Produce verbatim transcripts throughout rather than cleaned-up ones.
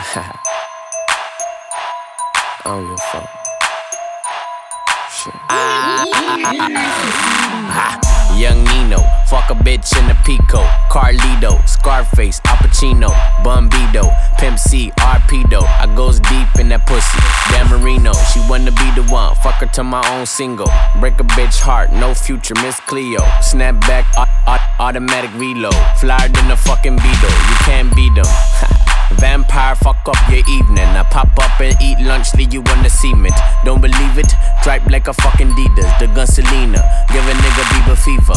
I don't give a fuck. Shit. Ah, ah, ah. Young Nino, fuck a bitch in the Pico. Carlito, Scarface, Al Pacino, Bumbido, Pimp C, Arpedo. I goes deep in that pussy. Dan Marino, she wanna be the one. Fuck her to my own single. Break a bitch heart, no future, Miss Cleo. Snap back, automatic reload. Flyer than a fucking Beetle, you can't beat them. Vampire, fuck up your evening. I pop up and eat lunch, leave you on the cement. Don't believe it? Tripe like a fucking Adidas. The gun Selena, give a nigga Bieber fever.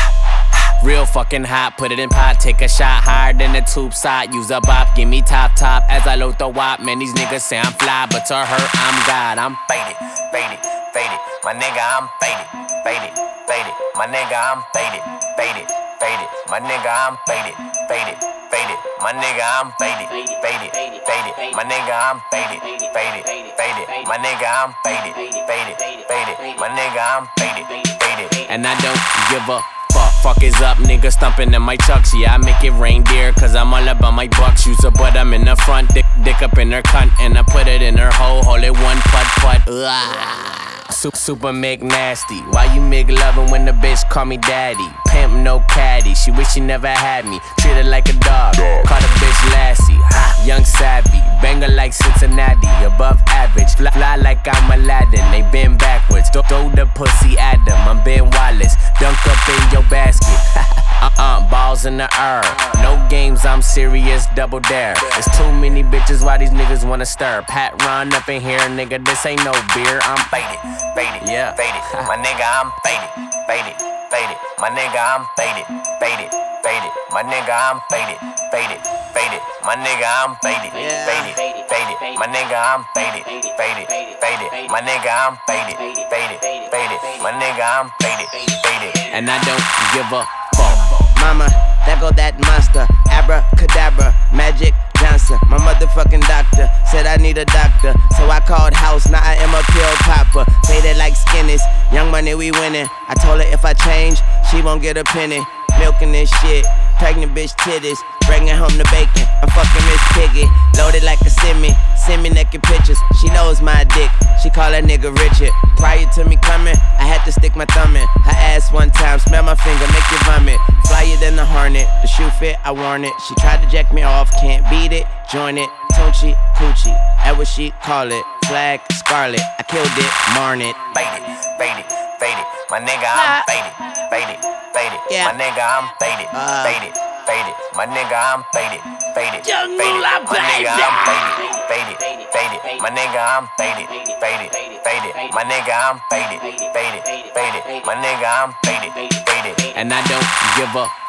Real fucking hot, put it in pot, take a shot higher than the tube side. Use a bop, give me top top as I load the wop. Man, these niggas say I'm fly, but to her, I'm God. I'm faded, faded, faded. My nigga, I'm faded, faded, faded. My nigga, I'm faded, faded, faded. My nigga, I'm faded, faded, faded. My nigga, I'm faded, faded, faded. My nigga, I'm faded, faded, faded. My nigga, I'm faded, faded, faded. My nigga, I'm faded, faded. And I don't give a fuck. Fuck is up, nigga stumping in my chucks. Yeah, I make it reindeer, cause I'm all about my bucks. Use a butt, I'm in the front, dick, dick up in her cunt. And I put it in her hole, hold it one putt putt. Ugh. Super, super McNasty. Why you make lovin' when the bitch call me daddy? Pimp no caddy, she wish she never had me. Treat her like a dog, call the bitch Lassie. Ha, young savvy, banger like Cincinnati. Above average, fly, fly like I'm Aladdin. They bend backwards, throw, throw the pussy at them. I'm Ben Wallace, dunk up in your basket. Uh-uh, balls in the air. No games, I'm serious, double dare. There's too many bitches, why these niggas wanna stir? Pat run up in here, nigga, this ain't no beer. I'm faded, faded, yeah, faded. My nigga, I'm faded, faded, faded. My nigga, I'm faded, faded, faded. My nigga, I'm faded, faded, faded. My nigga, I'm faded, faded, faded. My nigga, I'm faded, faded, faded. My nigga, I'm faded, faded, faded. My nigga, I'm faded, faded. And I don't give a fuck. Mama, there go that monster. Abracadabra, Magic Johnson. My motherfucking doctor said I need a doctor, so I called house, now I am a pill popper. Say that like Skinnies, young money we winning. I told her if I change, she won't get a penny. Milking this shit, pregnant bitch titties, bringing home the bacon. I'm fucking Miss Piggy, loaded like a semi. Send me naked pictures, she knows my dick. She call that nigga Richard. Prior to me coming, I had to stick my thumb in her ass one time, smell my finger, make you vomit. Flyer than the Hornet, the shoe fit, I worn it. She tried to jack me off, can't beat it, join it. Tunchi, Coochie, that what she call it. Flag, Scarlet, I killed it, marn it. Faded, faded, faded. My nigga, I'm faded, faded, faded. Yeah. My nigga, I'm faded, Uh. faded, faded. My nigga, I'm faded, faded, Young faded. Moolah, My nigga, baby. I'm faded, faded, faded. My nigga, I'm faded, faded, faded. My nigga, I'm faded, faded, faded. My nigga, I'm faded, faded. And I don't give a